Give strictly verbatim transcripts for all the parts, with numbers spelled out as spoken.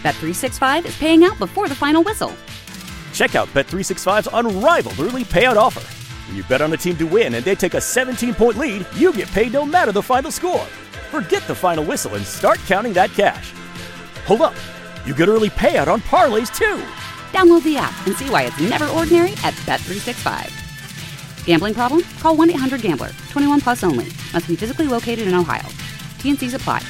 Bet three sixty-five is paying out before the final whistle. Check out Bet three sixty-five's unrivaled early payout offer. When you bet on a team to win and they take a seventeen-point lead, you get paid no matter the final score. Forget the final whistle and start counting that cash. Hold up. You get early payout on parlays, too. Download the app and see why it's never ordinary at Bet three sixty-five. Gambling problem? Call one eight hundred gambler. twenty-one plus only. Must be physically located in Ohio. T N Cs apply.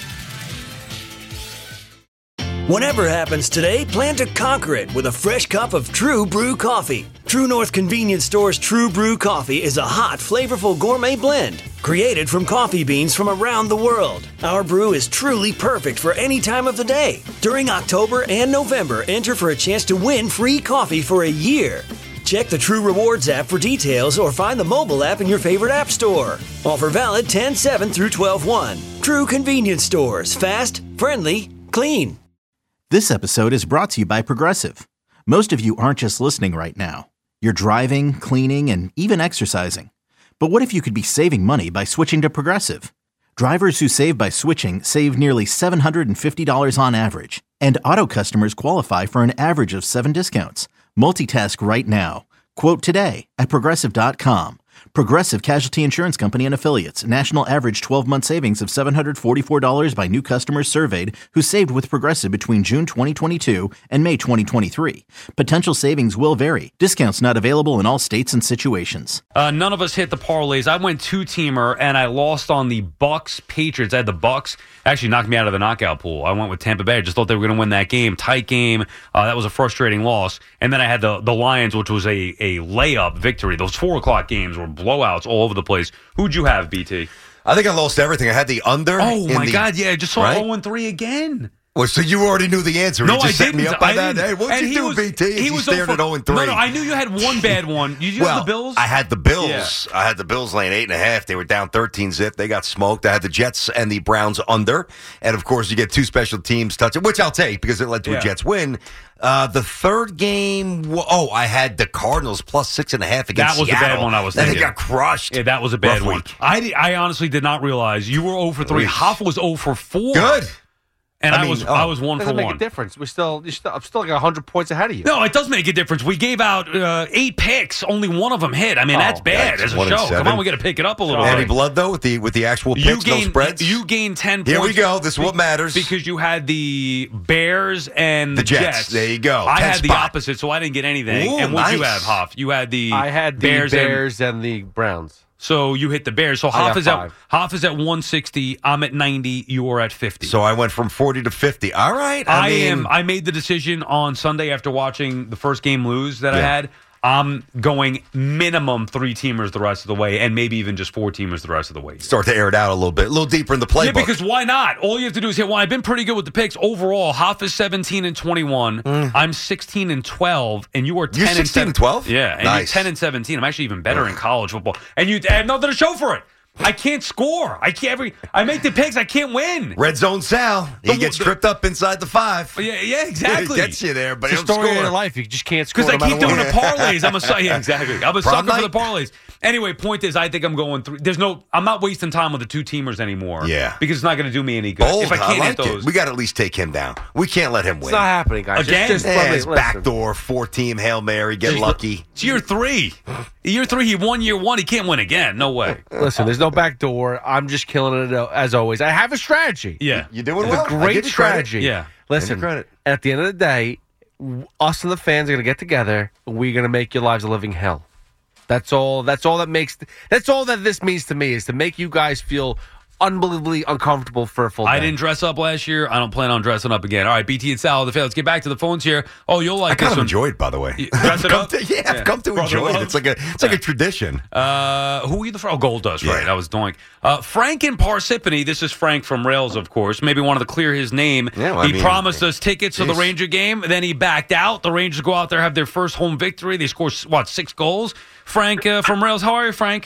Whatever happens today, plan to conquer it with a fresh cup of True Brew coffee. True North Convenience Store's True Brew coffee is a hot, flavorful gourmet blend created from coffee beans from around the world. Our brew is truly perfect for any time of the day. During October and November, enter for a chance to win free coffee for a year. Check the True Rewards app for details or find the mobile app in your favorite app store. Offer valid ten seven through twelve one. True Convenience Stores. Fast, friendly, clean. This episode is brought to you by Progressive. Most of you aren't just listening right now. You're driving, cleaning, and even exercising. But what if you could be saving money by switching to Progressive? Drivers who save by switching save nearly seven hundred fifty dollars on average. And auto customers qualify for an average of seven discounts. Multitask right now. Quote today at Progressive dot com. Progressive Casualty Insurance Company and Affiliates. National average twelve-month savings of seven hundred forty-four dollars by new customers surveyed who saved with Progressive between June twenty twenty-two and May twenty twenty-three. Potential savings will vary. Discounts not available in all states and situations. Uh, none of us hit the parlays. I went two-teamer, and I lost on the Bucks Patriots. I had the Bucks. Actually knocked me out of the knockout pool. I went with Tampa Bay. I just thought they were going to win that game. Tight game. Uh, that was a frustrating loss. And then I had the, the Lions, which was a, a layup victory. Those four o'clock games were blowouts all over the place. Who'd you have, B T? I think I lost everything. I had the under. Oh, my the, God. Yeah, I just saw right? oh and three again. Well, so you already knew the answer. No, you just I set didn't. me up by I that. didn't. Hey, what'd And you he do, was, B T? He you was stared over, at oh and three. No, no, I knew you had one bad one. Did you well, have the Bills? I had the Bills. Yeah. I had the Bills laying eight and a half. They were down thirteen zip. They got smoked. I had the Jets and the Browns under. And, of course, you get two special teams touching, which I'll take because it led to yeah. a Jets win. Uh, the third game, oh, I had the Cardinals plus six and a half against That was Seattle. the bad one I was then thinking. They got crushed. Yeah, that was a bad Rough one. week. I, I honestly did not realize you were oh for three. Hoff was oh for four. Good. And I, I mean, was oh, I was one for doesn't make one. a difference. We're still, you're still, I'm still like one hundred points ahead of you. No, it does make a difference. We gave out uh, eight picks. Only one of them hit. I mean, Oh, that's bad yikes. as a One and show. seven. Come on, we got to pick it up a little Any bit. blood, though, with the with the actual picks, You no gained, spreads? you gained ten Here points. we go. This is what matters. Because you had the Bears and The the Jets. Jets. There you go. I Ten had the spot. opposite, so I didn't get anything. Ooh, and what did you nice. have, Hoff? You had the I had the Bears, Bears, and, and, the Browns. so you hit the Bears. So I Hoff got is at five. Hoff is at one sixty. I'm at ninety. You are at fifty. So I went from forty to fifty. All right. I, I, mean, am. I made the decision on Sunday after watching the first game lose that I Yeah. had. I'm going minimum three teamers the rest of the way, and maybe even just four teamers the rest of the way. start to air it out a little bit, a little deeper in the playbook. Yeah, because why not? All you have to do is hit one. I've been pretty good with the picks overall. Hoff is seventeen and twenty-one. I'm sixteen and twelve, and you are ten You're and sixteen and twelve? Yeah, and Nice. you're ten and seventeen. I'm actually even better in college football, and you I have nothing to show for it. I can't score. I can't. Every I make the picks. I can't win. Red zone Sal, he The- gets the- tripped up inside the five. Yeah, yeah, exactly. He gets you there, but It's he the don't story of score. your life. You just can't score Because I no keep matter doing what. the parlays. I'm a su- yeah, exactly. I'm a Prom sucker for the night? parlays. Anyway, point is, I think I'm going through. There's no. I'm not wasting time with the two teamers anymore. Yeah. because it's not going to do me any good Bold, if I can't I hit like those. it. We got to at least take him down. We can't let him It's win. not happening, guys. Again? Just, just Yeah, let me, it's listen. backdoor, four-team, Hail Mary, get lucky. It's year three. Year three, he won year one. He can't win again. No way. Listen, there's no back door. I'm just killing it as always. I have a strategy. Yeah. You doing It's well. a I give great you credit. strategy. Yeah. Listen, Give you credit. at the end of the day, w- us and the fans are going to get together. We're going to make your lives a living hell. That's all. That's all that makes. That's all that this means to me is to make you guys feel unbelievably uncomfortable for a full day. I didn't dress up last year. I don't plan on dressing up again. All right, B T and Sal, the fail. Let's get back to the phones here. Oh, you'll like I kind this of one. enjoyed, by the way. You dress it I've up? come to- yeah, I've Yeah. come to Brother enjoy love? it. It's like a, it's like a tradition. Uh, who are you the Oh, Gold Dust, right? Yeah. I was doing. Uh, Frank in Parsippany. This is Frank from Rails, of course. Maybe wanted to clear his name. Yeah, well, I he mean, promised us tickets to the geez. Ranger game. Then he backed out. The Rangers go out there, have their first home victory. They score, what, six goals? Frank uh, from Rails. How are you, Frank?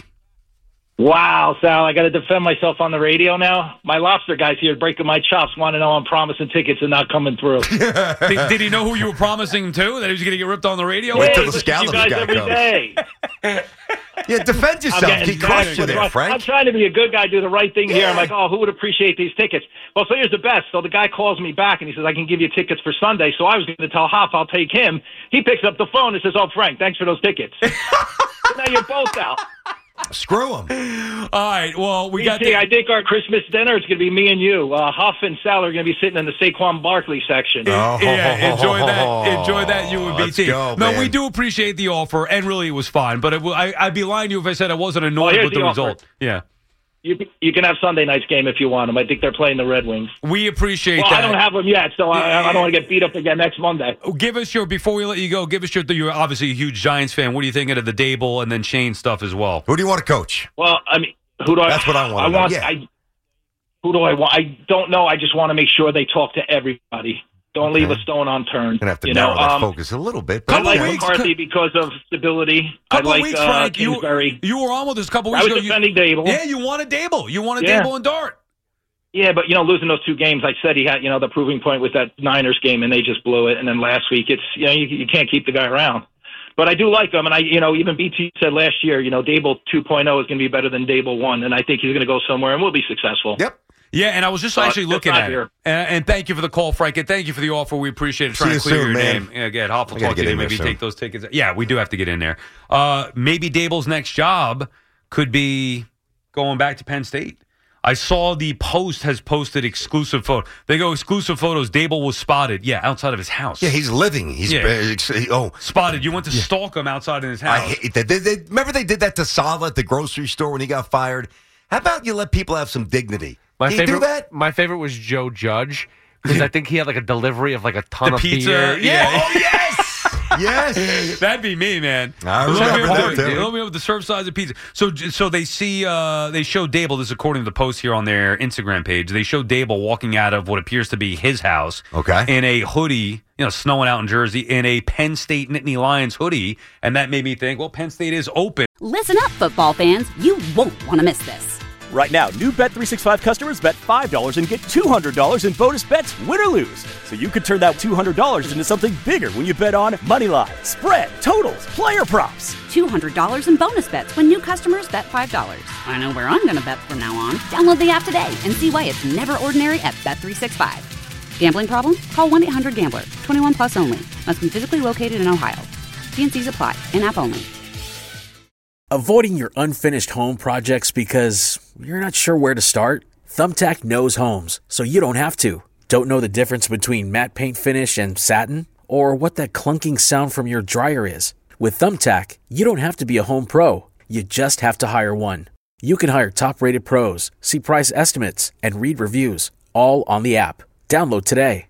Wow, Sal, I got to defend myself on the radio now. My lobster guys here breaking my chops, want to know I'm promising tickets and not coming through. did, did he know who you were promising him to? That he was going to get ripped on the radio? Wait Hey, till the listen to you scallop guys guy every comes. day. Yeah, defend yourself. getting He crushed you back. there, Frank. I'm trying to be a good guy, do the right thing here. I'm like, oh, who would appreciate these tickets? Well, so here's the best. So the guy calls me back and he says, I can give you tickets for Sunday. So I was going to tell Hoff I'll take him. He picks up the phone and says, oh, Frank, thanks for those tickets. So now you're both out. Screw him. All right. Well, we B T, got. The, I think our Christmas dinner is going to be me and you. Uh, Huff and Sal are going to be sitting in the Saquon Barkley section. Oh, yeah, enjoy that. Enjoy that. You and B T. Let's go, no, man. we do appreciate the offer, and really, it was fine. But it, I, I'd be lying to you if I said I wasn't annoyed here's with the, the offer. result. Yeah, You you can have Sunday night's game if you want them. I think they're playing the Red Wings. we appreciate Well, that. I don't have them yet, so I, I don't want to get beat up again next Monday. Give us your before we let you go. Give us your. You're obviously a huge Giants fan. What are you thinking of the Dable and then Shane stuff as well? Who do you want to coach? Well, I mean, who do I? That's what I want I to know, want. yeah. I, who do I want? I don't know. I just want to make sure they talk to everybody. Don't leave a stone unturned. Gonna have to you narrow know, that um, focus a little bit. I But like okay. weeks. McCarthy because of stability. I Couple like of weeks, uh, Frank. You, Kingsbury. you were on with us a couple I weeks was ago. You- defending Dable. yeah, you wanted Dable. You wanted Yeah. Dable and Dart. Yeah, but you know, losing those two games, I said he had, you know, the proving point with that Niners game, and they just blew it. And then last week, it's you know, you, you can't keep the guy around. But I do like him, and I, you know, even B T said last year, you know, Dable two point oh is going to be better than Dable one, and I think he's going to go somewhere and we'll be successful. Yep. Yeah, and I was just Uh, actually just looking not at here. it. And, and thank you for the call, Frank, and thank you for the offer. We appreciate it. See Trying you to clear soon, your man. name. Yeah, again, Hoff will I gotta talk to get you. in there Maybe soon. take those tickets. Yeah, we do have to get in there. Uh, maybe Dable's next job could be going back to Penn State. I saw the Post has posted exclusive photo. They go exclusive photos. Dable was spotted. Yeah, outside of his house. Yeah, he's living. He's Yeah. uh, oh. spotted. You went to stalk him outside in his I house. hate that. They, they, remember they did that to Saleh at the grocery store when he got fired? How about you let people have some dignity? My Can favorite, you do that? My favorite was Joe Judge because I think he had like a delivery of like a ton The of pizza, beer. yeah. Oh, yes! yes! That'd be me, man. I Let me remember up that, with- too. let me up with the serve size of pizza. So, so they see, uh, they show Dable. This is according to the post here on their Instagram page. They show Dable walking out of what appears to be his house. Okay. In a hoodie, you know, snowing out in Jersey, in a Penn State Nittany Lions hoodie, and that made me think, well, Penn State is open. Listen up, football fans. You won't want to miss this. Right now, new Bet three sixty-five customers bet five dollars and get two hundred dollars in bonus bets, win or lose. So you could turn that two hundred dollars into something bigger when you bet on money line, spread, totals, player props. two hundred dollars in bonus bets when new customers bet five dollars. I know where I'm going to bet from now on. Download the app today and see why it's never ordinary at Bet three sixty-five. Gambling problem? Call one eight hundred gambler. twenty-one plus only. Must be physically located in Ohio. T N Cs apply. In-app only. Avoiding your unfinished home projects because you're not sure where to start? Thumbtack knows homes, so you don't have to. Don't know the difference between matte paint finish and satin? Or what that clunking sound from your dryer is? With Thumbtack, you don't have to be a home pro. You just have to hire one. You can hire top-rated pros, see price estimates, and read reviews, all on the app. Download today.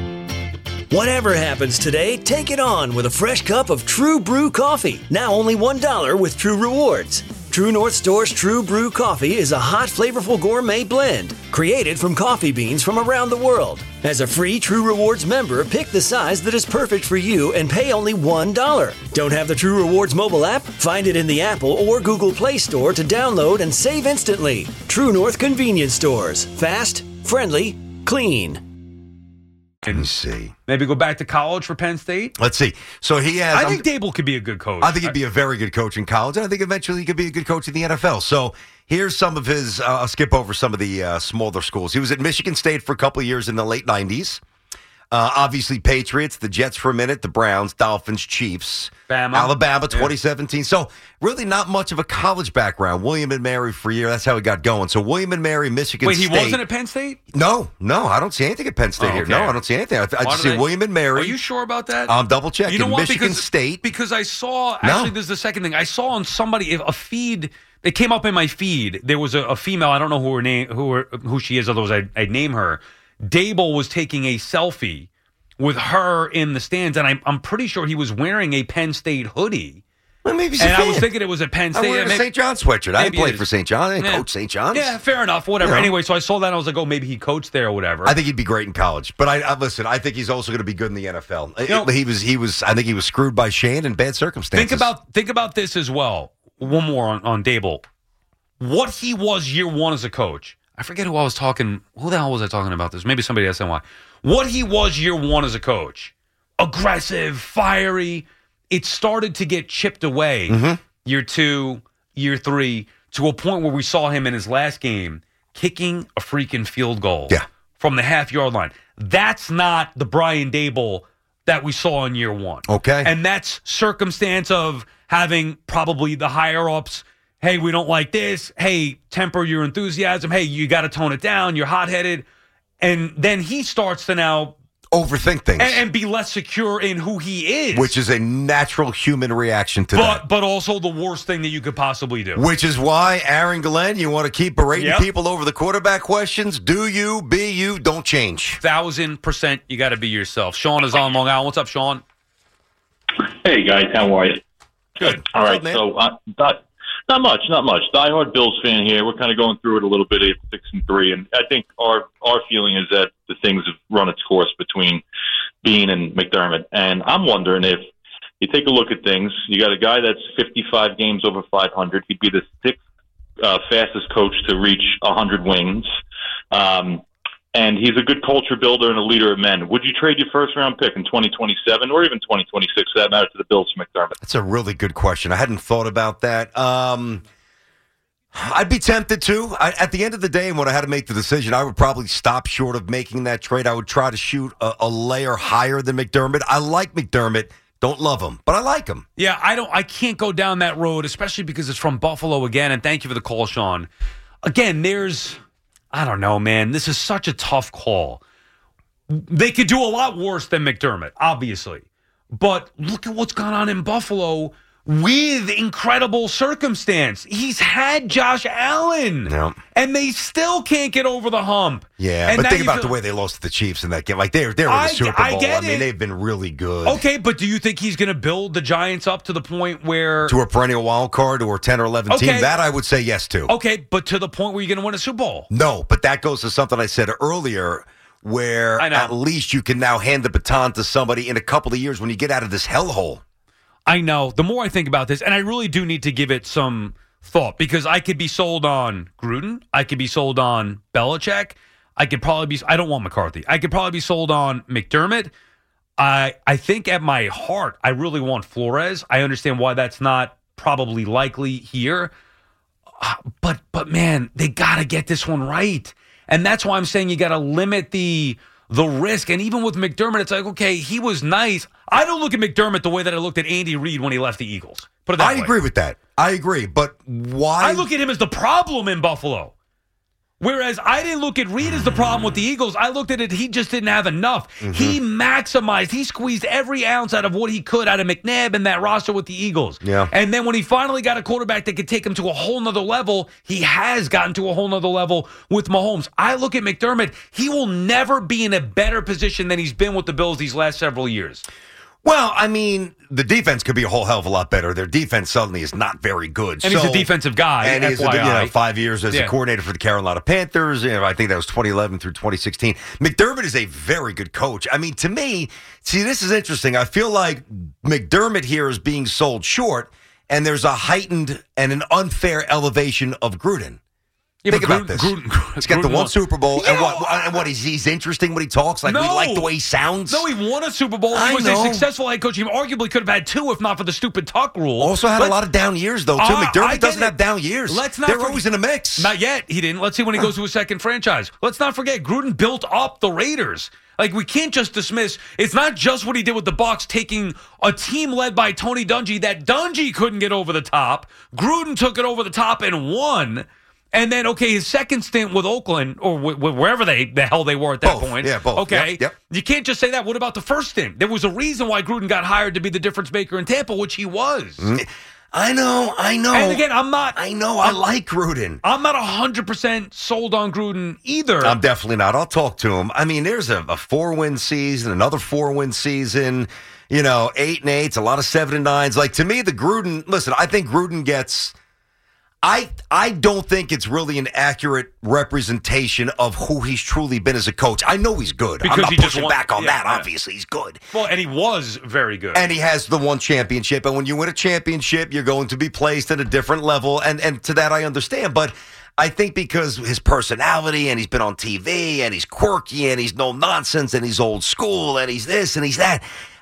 Whatever happens today, take it on with a fresh cup of True Brew coffee. Now only one dollar with True Rewards. True North Store's True Brew coffee is a hot, flavorful gourmet blend created from coffee beans from around the world. As a free True Rewards member, pick the size that is perfect for you and pay only one dollar. Don't have the True Rewards mobile app? Find it in the Apple or Google Play Store to download and save instantly. True North Convenience Stores. Fast, friendly, clean. Let me see. Maybe go back to college for Penn State. Let's see. So he has. I I'm- think Dable could be a good coach. I think he'd be a very good coach in college, and I think eventually he could be a good coach in the N F L. So here's some of his. Uh, I'll skip over some of the uh, smaller schools. He was at Michigan State for a couple of years in the late nineties. Uh, obviously, Patriots, the Jets for a minute, the Browns, Dolphins, Chiefs, Bama. Alabama, Yeah. twenty seventeen. So really not much of a college background. William and Mary for a year. That's how he got going. So William and Mary, Michigan Wait, he State. wasn't at Penn State? No, no, I don't see anything at Penn State Oh, here. okay. No, I don't see anything. I, I Why just do see they- William and Mary. Are you sure about that? I'm double checking. You know what? Michigan because, State. Because I saw, No. actually, this is the second thing. I saw on somebody, a feed, it came up in my feed. There was a, a female, I don't know who her name, who her, who she is, otherwise I'd, I'd name her. Dable was taking a selfie with her in the stands, and I'm, I'm pretty sure he was wearing a Penn State hoodie. Well, maybe he's And a I was fan. thinking it was at Penn State. I wear a Maybe- Saint John sweatshirt. I maybe played it for is. Saint John. I didn't Yeah. coach Saint John's. Yeah, fair enough, whatever. You know. Anyway, so I saw that, and I was like, oh, maybe he coached there or whatever. I think he'd be great in college. But I, I listen. I think he's also going to be good in the N F L. You know- he was. He was. I think he was screwed by Shane in bad circumstances. Think about think about this as well. One more on, on Dable. What he was year one as a coach. I forget who I was talking. Who the hell was I talking about this? Maybe somebody at S N Y. What he was year one as a coach. Aggressive, fiery. It started to get chipped away. Mm-hmm. Year two, year three, to a point where we saw him in his last game kicking a freaking field goal yeah. from the half-yard line. That's not the Brian Daboll that we saw in year one. Okay. And that's circumstance of having probably the higher-ups, hey, we don't like this. Hey, temper your enthusiasm. Hey, you got to tone it down. You're hot-headed. And then he starts to now overthink things and, and be less secure in who he is, which is a natural human reaction to but, that. But also the worst thing that you could possibly do. Which is why, Aaron Glenn, you want to keep berating Yep. people over the quarterback questions. Do you, be you, don't change. Thousand percent, you got to be yourself. Sean is on Long Island. What's up, Sean? Hey guys, how are you? Good. All right, up, man? so uh, not, not much, not much. Diehard Bills fan here. We're kind of going through it a little bit at six and three, and I think our our feeling is that the things have run its course between Bean and McDermott. And I'm wondering if you take a look at things. You got a guy that's fifty-five games over five hundred. He'd be the sixth uh, fastest coach to reach one hundred wins. Um, and he's a good culture builder and a leader of men. Would you trade your first round pick in twenty twenty-seven or even twenty twenty-six, for that matter, to the Bills for McDermott? That's a really good question. I hadn't thought about that. Um, I'd be tempted to. I, at the end of the day, when I had to make the decision, I would probably stop short of making that trade. I would try to shoot a, a layer higher than McDermott. I like McDermott. Don't love him, but I like him. Yeah, I don't. I can't go down that road, especially because it's from Buffalo again. And thank you for the call, Sean. Again, there's, I don't know, man. This is such a tough call. They could do a lot worse than McDermott, obviously. But look at what's gone on in Buffalo with incredible circumstance. He's had Josh Allen, Yeah. and they still can't get over the hump. Yeah, And but now think you about feel- the way they lost to the Chiefs in that game. Like, they're, they're in the I- Super I Bowl. get I mean, it. they've been really good. Okay, but do you think he's going to build the Giants up to the point where... To a perennial wild card or a ten or eleven Okay. team, that I would say yes to. Okay, but to the point where you're going to win a Super Bowl. No, but that goes to something I said earlier, where I know. at least you can now hand the baton to somebody in a couple of years when you get out of this hellhole. I know. The more I think about this, and I really do need to give it some thought, because I could be sold on Gruden. I could be sold on Belichick. I could probably be, I don't want McCarthy. I could probably be sold on McDermott. I I think at my heart, I really want Flores. I understand why that's not probably likely here. Uh, but, but man, they got to get this one right. And that's why I'm saying you got to limit the the risk. And even with McDermott, it's like, okay, he was nice. I don't look at McDermott the way that I looked at Andy Reid when he left the Eagles. Put it that I way. agree with that. I agree. But why? I look at him as the problem in Buffalo. Whereas I didn't look at Reid as the problem with the Eagles. I looked at it, he just didn't have enough. Mm-hmm. He maximized, he squeezed every ounce out of what he could out of McNabb and that roster with the Eagles. Yeah. And then when he finally got a quarterback that could take him to a whole nother level, he has gotten to a whole nother level with Mahomes. I look at McDermott, he will never be in a better position than he's been with the Bills these last several years. Well, I mean, the defense could be a whole hell of a lot better. Their defense suddenly is not very good. And so, he's a defensive guy, And he's a, F Y I. you know, five years as Yeah. a coordinator for the Carolina Panthers. You know, I think that was twenty eleven through twenty sixteen. McDermott is a very good coach. I mean, to me, see, this is interesting. I feel like McDermott here is being sold short, and there's a heightened and an unfair elevation of Gruden. Yeah, Think but about Gruden- this. Gruden- He's got the Gruden one won. Super Bowl, Yeah. and what? And what? He's, he's interesting when he talks. Like we No. like the way he sounds. No, he won a Super Bowl. He I was know. a successful head coach. He arguably could have had two if not for the stupid tuck rule. Also had Let's- a lot of down years, though, too. Uh, I McDermott get doesn't it. have down years. Let's not They're forget- always in a mix. Not yet. He didn't. Let's see when he goes to his second franchise. Let's not forget, Gruden built up the Raiders. Like, we can't just dismiss. It's not just what he did with the Bucs, taking a team led by Tony Dungy that Dungy couldn't get over the top. Gruden took it over the top and won. And then, okay, his second stint with Oakland, or w- w- wherever they the hell they were at that Both. point. Yeah, both. Okay. Yep, yep. You can't just say that. What about the first stint? There was a reason why Gruden got hired to be the difference maker in Tampa, which he was. I know, I know. And again, I'm not. I know, I like Gruden. I'm not one hundred percent sold on Gruden either. I'm definitely not. I'll talk to him. I mean, there's a, a four-win season, another four-win season, you know, eight and eights, a lot of seven and nines. Like, to me, the Gruden, listen, I think Gruden gets... I I don't think it's really an accurate representation of who he's truly been as a coach. I know he's good. Because I'm not he just pushing won- back on yeah, that. yeah. Obviously, he's good. Well, and he was very good. And he has the one championship. And when you win a championship, you're going to be placed at a different level. And and to that, I understand. But I think because his personality, and he's been on T V, and he's quirky, and he's no nonsense, and he's old school, and he's this, and he's that.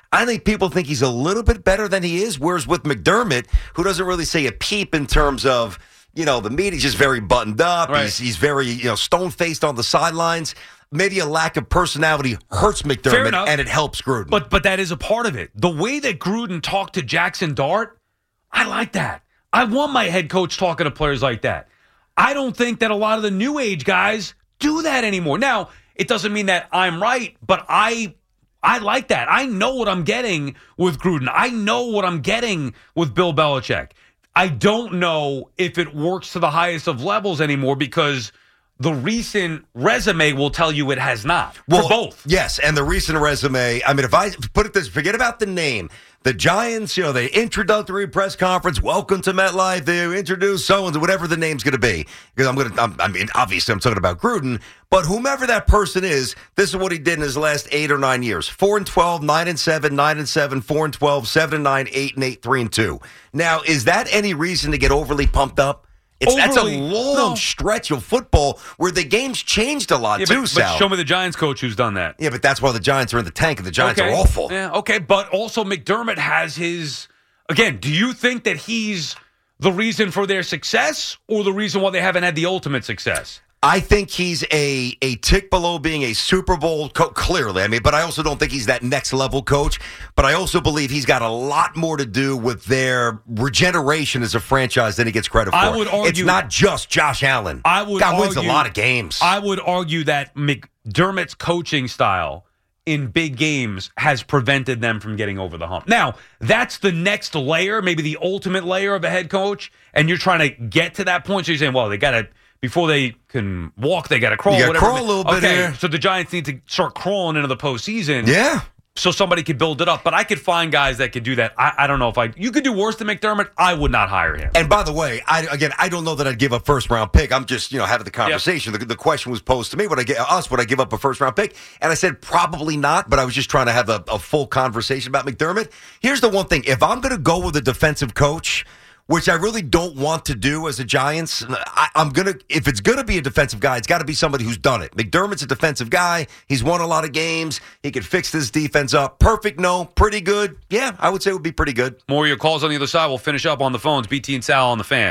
I think people think he's a little bit better than he is, whereas with McDermott, who doesn't really say a peep in terms of, you know, the meat, he's just very buttoned up. Right. He's, he's very, you know, stone-faced on the sidelines. Maybe a lack of personality hurts McDermott, and it helps Gruden. But but that is a part of it. The way that Gruden talked to Jackson Dart, I like that. I want my head coach talking to players like that. I don't think that a lot of the new age guys do that anymore. Now, it doesn't mean that I'm right, but I I like that. I know what I'm getting with Gruden. I know what I'm getting with Bill Belichick. I don't know if it works to the highest of levels anymore because the recent resume will tell you it has not. Well, for both. Yes, and the recent resume, I mean, if I put it this, forget about the name. The Giants, you know, the introductory press conference, welcome to MetLife, they introduce so-and-so, whatever the name's going to be. Because I'm going to, I mean, obviously I'm talking about Gruden, but whomever that person is, this is what he did in his last eight or nine years. four and twelve, nine and seven, nine and seven, four and twelve, seven and nine, eight and eight, three and two. Now, is that any reason to get overly pumped up? It's, that's a long no. stretch of football where the game's changed a lot, yeah, too, but, Sal. but show me the Giants coach who's done that. Yeah, but that's why the Giants are in the tank, and the Giants okay. are awful. Yeah, okay, but also McDermott has his... Again, do you think that he's the reason for their success or the reason why they haven't had the ultimate success? I think he's a a tick below being a Super Bowl coach, clearly. I mean, but I also don't think he's that next level coach. But I also believe he's got a lot more to do with their regeneration as a franchise than he gets credit for. I would argue it's not just Josh Allen. I would God argue, wins a lot of games. I would argue that McDermott's coaching style in big games has prevented them from getting over the hump. Now, that's the next layer, maybe the ultimate layer of a head coach, and you're trying to get to that point. So you're saying, well, they got to. Before they can walk, they got to crawl. You got to whatever. crawl a little bit okay, here. So the Giants need to start crawling into the postseason. Yeah. So somebody could build it up. But I could find guys that could do that. I, I don't know if I... You could do worse than McDermott. I would not hire him. And by the way, I again, I don't know that I'd give a first-round pick. I'm just, you know, having the conversation. Yep. The, the question was posed to me, would I get us, would I give up a first-round pick? And I said probably not, but I was just trying to have a, a full conversation about McDermott. Here's the one thing. If I'm going to go with a defensive coach, which I really don't want to do as a Giants, I, I'm going to, if it's going to be a defensive guy, it's got to be somebody who's done it. McDermott's a defensive guy. He's won a lot of games. He could fix this defense up. Perfect? No. Pretty good? Yeah, I would say it would be pretty good. More of your calls on the other side. We'll finish up on the phones. B T and Sal on the Fan.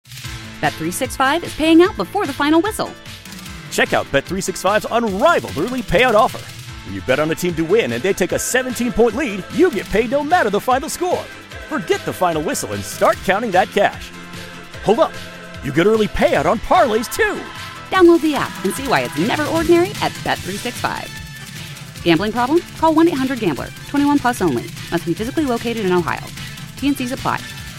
Bet three sixty-five is paying out before the final whistle. Check out Bet three sixty-five's unrivaled early payout offer. When you bet on a team to win and they take a seventeen-point lead, you get paid no matter the final score. Forget the final whistle and start counting that cash. Hold up. You get early payout on parlays, too. Download the app and see why it's never ordinary at Bet three sixty-five. Gambling problem? Call one eight hundred gambler. twenty-one plus only. Must be physically located in Ohio. T N Cs apply.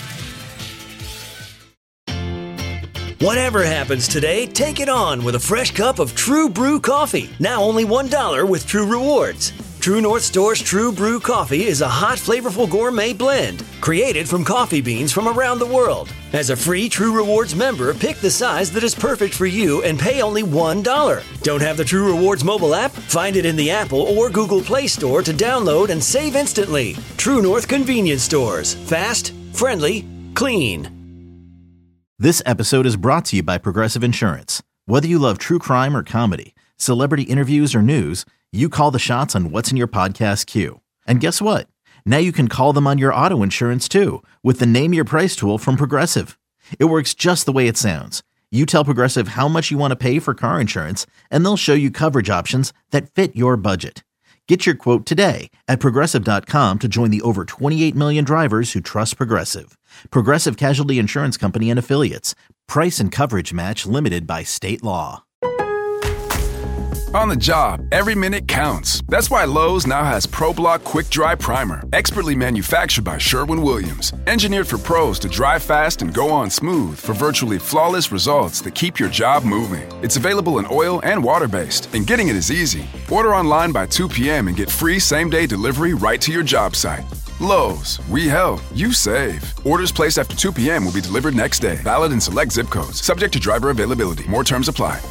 Whatever happens today, take it on with a fresh cup of True Brew coffee. Now only one dollar with True Rewards. True North Store's True Brew Coffee is a hot, flavorful gourmet blend created from coffee beans from around the world. As a free True Rewards member, pick the size that is perfect for you and pay only one dollar. Don't have the True Rewards mobile app? Find it in the Apple or Google Play Store to download and save instantly. True North Convenience Stores. Fast, friendly, clean. This episode is brought to you by Progressive Insurance. Whether you love true crime or comedy, celebrity interviews or news, you call the shots on what's in your podcast queue. And guess what? Now you can call them on your auto insurance too with the Name Your Price tool from Progressive. It works just the way it sounds. You tell Progressive how much you want to pay for car insurance, and they'll show you coverage options that fit your budget. Get your quote today at Progressive dot com to join the over twenty-eight million drivers who trust Progressive. Progressive Casualty Insurance Company and Affiliates. Price and coverage match limited by state law. On the job, every minute counts. That's why Lowe's now has ProBlock Quick Dry Primer, expertly manufactured by Sherwin-Williams. Engineered for pros to dry fast and go on smooth for virtually flawless results that keep your job moving. It's available in oil and water-based, and getting it is easy. Order online by two p.m. and get free same-day delivery right to your job site. Lowe's, we help, you save. Orders placed after two p.m. will be delivered next day. Valid in select zip codes. Subject to driver availability. More terms apply.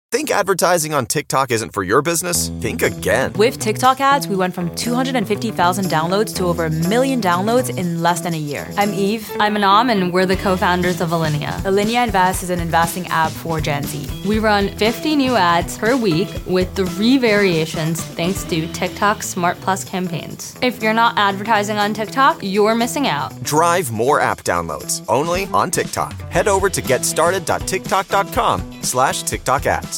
Think advertising on TikTok isn't for your business? Think again. With TikTok ads, we went from two hundred fifty thousand downloads to over a million downloads in less than a year. I'm Eve. I'm Anam, and we're the co-founders of Alinea. Alinea Invest is an investing app for Gen Z. We run fifty new ads per week with three variations thanks to TikTok's Smart Plus campaigns. If you're not advertising on TikTok, you're missing out. Drive more app downloads only on TikTok. Head over to getstarted.tiktok.com slash TikTok ads.